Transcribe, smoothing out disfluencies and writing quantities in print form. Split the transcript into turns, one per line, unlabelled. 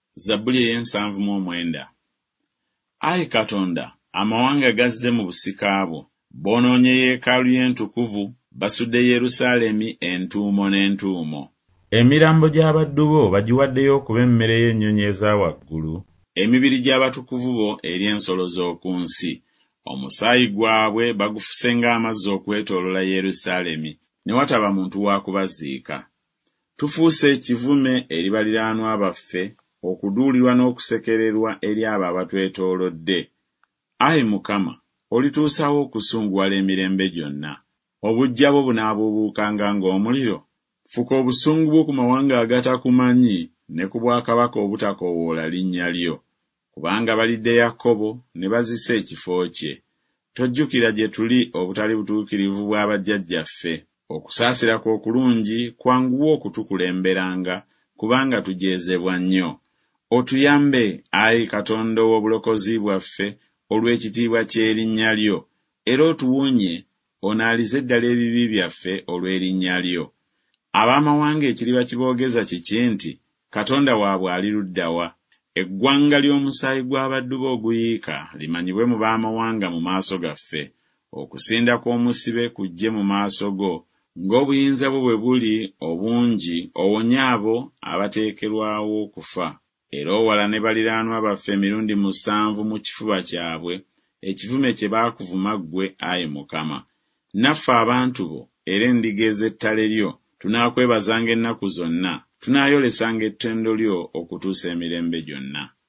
Zabbuli ey'ensanvu Ayi Katonda, amawanga gazze mu busika bwo, boonoonye yeekaalu y'entukuvu, basudde Yerusaalemi entuumo n'entuumo.
Emirambo gy'abaddu bo bagiwaddeyo okuba emmere y'ennyonyi eza waggulu.
Emibiri gy'abatukuvu bo eri ensolo z'oku nsi. Omusaayi gwabwe bagufuse ng'amazzi okwetooloola Yerusaalemi, ne wataba muntu wa kubaziika. Tufuuse ekivume eri baliraanwa baffe, okuduulirwa n'okusekererwa eri abo abatwetoolodde. Ayi Mukama, olituusawo okusunguwala emirembe gyonna. Obujja bwo bunaabuubuukanga ng'omuliro. Fuka obusungu bwo ku mawanga agatakumanyi ne ku bwakabaka obutakoowoola linnya lyo. Kubanga balidde Yakobo ne bazisa ekifo kye. Tojjukira gye tuli obutali butuukirivu bwa bajjajjaffe. Okusaasira kwo okulungi kwanguwa okutukulemberanga, kubanga tujeezebwa nnyo. Otuyambe, Ayi Katonda ow'obulokozi bwaffe, olw'ekitiibwa ky'erinnya lyo, era otuwonye onaalize eddala ebibi byaffe olw'erinnya lyo. Ab'amawanga ekiriba kiboogeza kiki nti, Katonda waabwe ali ludda wa? Eggwanga ly'omusaayi gw'abaddu bo oguyiika limanyibwe mu b'amawanga mu maaso gaffe. Okusinda kw'omusibe kujje mu maaso go, ng'obuyinza bwo bwe buli obungi, owonye abo abateekerwawo okufa. Era owalane baliraanwa baffe emirundi 7 mu kifuba kyabwe, ekivume kye baakuvuma ggwe, Ayi Mukama. Naffe abantu bo era endiga ez'ettale lyo tunaakwebazanga ennaku zonna, tunaayolesanga ettendo lyo okutuusa emirembe gyonna.